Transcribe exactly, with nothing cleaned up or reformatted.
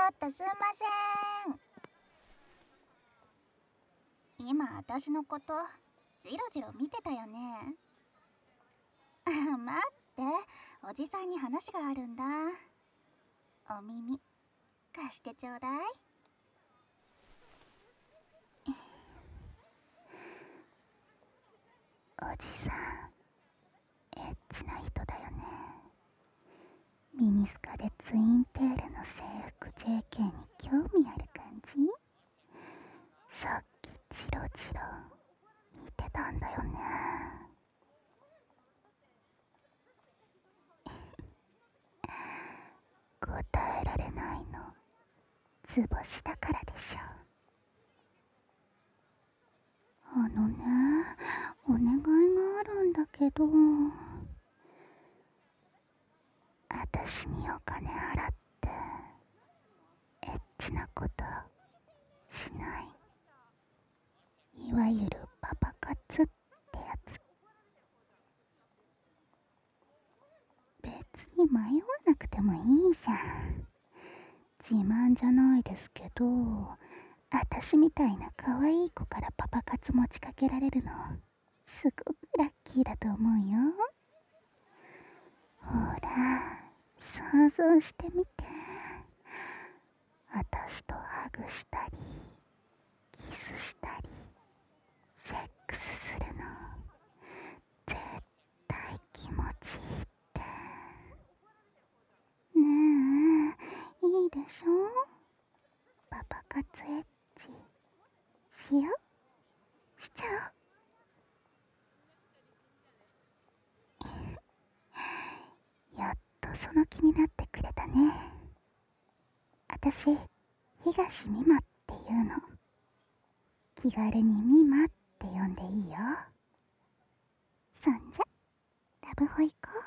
ょっとすんません。今私のことジロジロ見てたよね。あ、待って、おじさんに話があるんだ。お耳貸してちょうだい。 おじさん、エッチな人だよね。ミニスカでツインテールの制服 ジェーケー に興味ある感じ？さっきチロチロ見てたんだよね。答えられないの、図星だからでしょ。あのね、お願いがあるんだけど、あたしにお金払ってエッチなことしない？いわゆるパパ活ってやつ。別に迷わなくてもいいじゃん。自慢じゃないですけど、あたしみたいな可愛い子からパパ活持ちかけられるのすごくラッキーだと思うよ。ほら、想像してみて。あたしとハグしたりキスしたりセックスするの絶対気持ちいいって。ねえ、いいでしょ？パパ活エッチしよう？しちゃおう？やっとその気になってくれたね。あたし東美馬っていうの。気軽に美馬って呼んでいいよ。そんじゃラブホ行こう。